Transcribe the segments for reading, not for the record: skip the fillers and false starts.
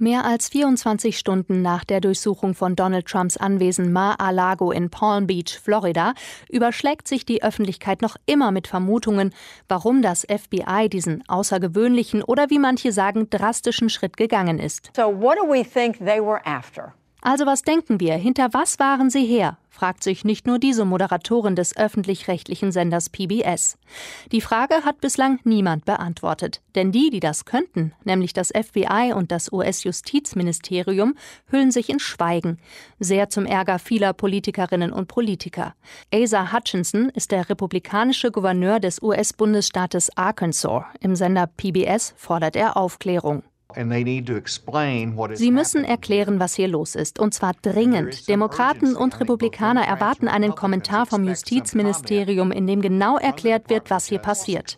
Mehr als 24 Stunden nach der Durchsuchung von Donald Trumps Anwesen Mar-a-Lago in Palm Beach, Florida, überschlägt sich die Öffentlichkeit noch immer mit Vermutungen, warum das FBI diesen außergewöhnlichen oder wie manche sagen, drastischen Schritt gegangen ist. So what do we think they were after? Also was denken wir? Hinter was waren sie her? Fragt sich nicht nur diese Moderatorin des öffentlich-rechtlichen Senders PBS. Die Frage hat bislang niemand beantwortet. Denn die das könnten, nämlich das FBI und das US-Justizministerium, hüllen sich in Schweigen. Sehr zum Ärger vieler Politikerinnen und Politiker. Asa Hutchinson ist der republikanische Gouverneur des US-Bundesstaates Arkansas. Im Sender PBS fordert er Aufklärung. Sie müssen erklären, was hier los ist, und zwar dringend. Demokraten und Republikaner erwarten einen Kommentar vom Justizministerium, in dem genau erklärt wird, was hier passiert.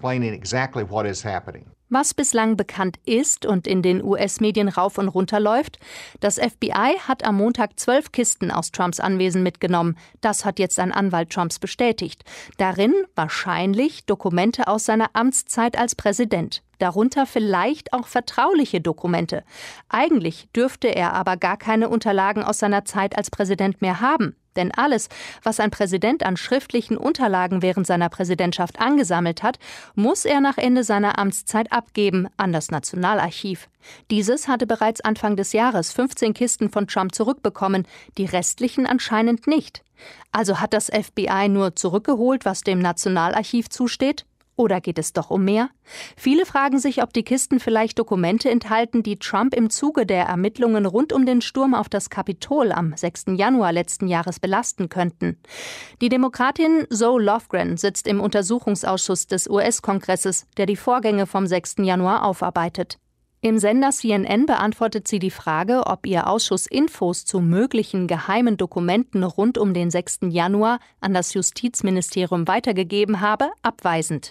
Was bislang bekannt ist und in den US-Medien rauf und runter läuft, das FBI hat am Montag 12 Kisten aus Trumps Anwesen mitgenommen. Das hat jetzt ein Anwalt Trumps bestätigt. Darin wahrscheinlich Dokumente aus seiner Amtszeit als Präsident. Darunter vielleicht auch vertrauliche Dokumente. Eigentlich dürfte er aber gar keine Unterlagen aus seiner Zeit als Präsident mehr haben. Denn alles, was ein Präsident an schriftlichen Unterlagen während seiner Präsidentschaft angesammelt hat, muss er nach Ende seiner Amtszeit abgeben an das Nationalarchiv. Dieses hatte bereits Anfang des Jahres 15 Kisten von Trump zurückbekommen, die restlichen anscheinend nicht. Also hat das FBI nur zurückgeholt, was dem Nationalarchiv zusteht? Oder geht es doch um mehr? Viele fragen sich, ob die Kisten vielleicht Dokumente enthalten, die Trump im Zuge der Ermittlungen rund um den Sturm auf das Kapitol am 6. Januar letzten Jahres belasten könnten. Die Demokratin Zoe Lofgren sitzt im Untersuchungsausschuss des US-Kongresses, der die Vorgänge vom 6. Januar aufarbeitet. Im Sender CNN beantwortet sie die Frage, ob ihr Ausschuss Infos zu möglichen geheimen Dokumenten rund um den 6. Januar an das Justizministerium weitergegeben habe, abweisend.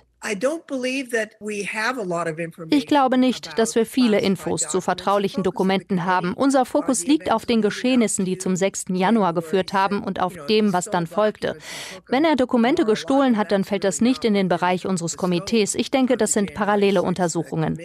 Ich glaube nicht, dass wir viele Infos zu vertraulichen Dokumenten haben. Unser Fokus liegt auf den Geschehnissen, die zum 6. Januar geführt haben und auf dem, was dann folgte. Wenn er Dokumente gestohlen hat, dann fällt das nicht in den Bereich unseres Komitees. Ich denke, das sind parallele Untersuchungen.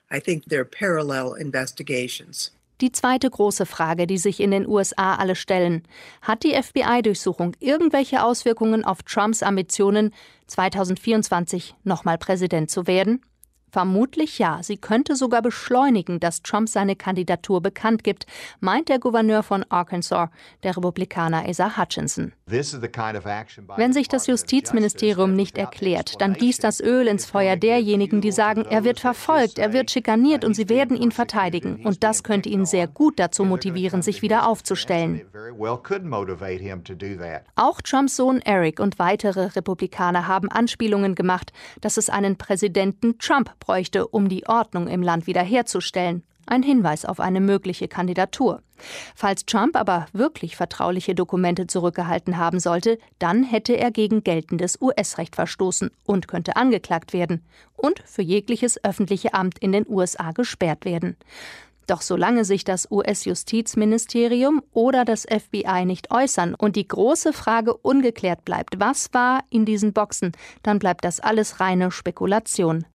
Die zweite große Frage, die sich in den USA alle stellen: Hat die FBI-Durchsuchung irgendwelche Auswirkungen auf Trumps Ambitionen, 2024 nochmal Präsident zu werden? Vermutlich ja. Sie könnte sogar beschleunigen, dass Trump seine Kandidatur bekannt gibt, meint der Gouverneur von Arkansas, der Republikaner Asa Hutchinson. Wenn sich das Justizministerium nicht erklärt, dann gießt das Öl ins Feuer derjenigen, die sagen, er wird verfolgt, er wird schikaniert und sie werden ihn verteidigen. Und das könnte ihn sehr gut dazu motivieren, sich wieder aufzustellen. Auch Trumps Sohn Eric und weitere Republikaner haben Anspielungen gemacht, dass es einen Präsidenten Trump bräuchte, um die Ordnung im Land wiederherzustellen. Ein Hinweis auf eine mögliche Kandidatur. Falls Trump aber wirklich vertrauliche Dokumente zurückgehalten haben sollte, dann hätte er gegen geltendes US-Recht verstoßen und könnte angeklagt werden und für jegliches öffentliche Amt in den USA gesperrt werden. Doch solange sich das US-Justizministerium oder das FBI nicht äußern und die große Frage ungeklärt bleibt, was war in diesen Boxen, dann bleibt das alles reine Spekulation.